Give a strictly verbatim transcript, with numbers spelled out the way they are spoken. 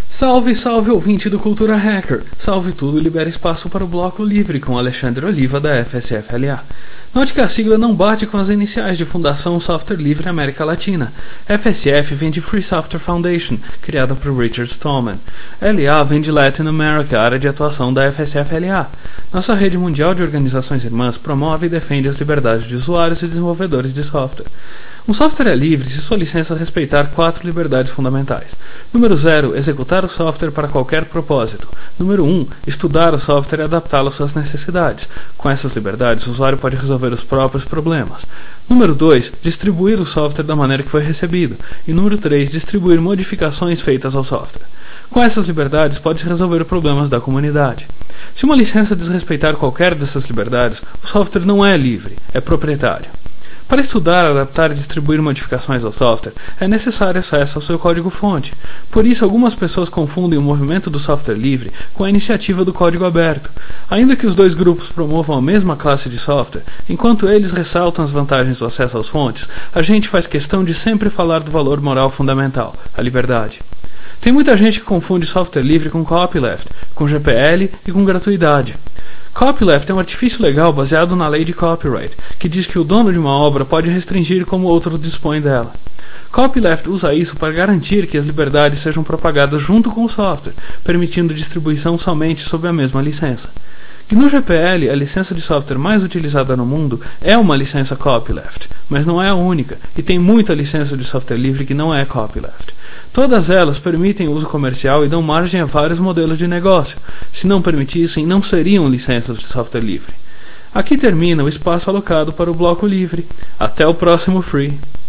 Salve, salve ouvinte do Cultura Hacker! Salve tudo e libera espaço para o Bloco Livre com Alexandre Oliva da F S F L A. Note que a sigla não bate com as iniciais de Fundação Software Livre América Latina. F S F vem de Free Software Foundation, criada por Richard Stallman. L A vem de Latin America, área de atuação da F S F L A. Nossa rede mundial de organizações irmãs promove e defende as liberdades de usuários e desenvolvedores de software. Um software é livre se sua licença respeitar quatro liberdades fundamentais. Número zero. Executar o software para qualquer propósito. Número um. Estudar o software e adaptá-lo às suas necessidades. Com essas liberdades, o usuário pode resolver os próprios problemas. Número dois. Distribuir o software da maneira que foi recebido. E número três. Distribuir modificações feitas ao software. Com essas liberdades, pode-se resolver problemas da comunidade. Se uma licença desrespeitar qualquer dessas liberdades, o software não é livre, é proprietário. Para estudar, adaptar e distribuir modificações ao software, é necessário acesso ao seu código-fonte. Por isso, algumas pessoas confundem o movimento do software livre com a iniciativa do código aberto. Ainda que os dois grupos promovam a mesma classe de software, enquanto eles ressaltam as vantagens do acesso às fontes, a gente faz questão de sempre falar do valor moral fundamental, a liberdade. Tem muita gente que confunde software livre com copyleft, com G P L e com gratuidade. Copyleft é um artifício legal baseado na lei de copyright, que diz que o dono de uma obra pode restringir como outro dispõe dela. Copyleft usa isso para garantir que as liberdades sejam propagadas junto com o software, permitindo distribuição somente sob a mesma licença. E no G P L, a licença de software mais utilizada no mundo é uma licença copyleft, mas não é a única, e tem muita licença de software livre que não é copyleft. Todas elas permitem uso comercial e dão margem a vários modelos de negócio. Se não permitissem, não seriam licenças de software livre. Aqui termina o espaço alocado para o Bloco Livre. Até o próximo Free!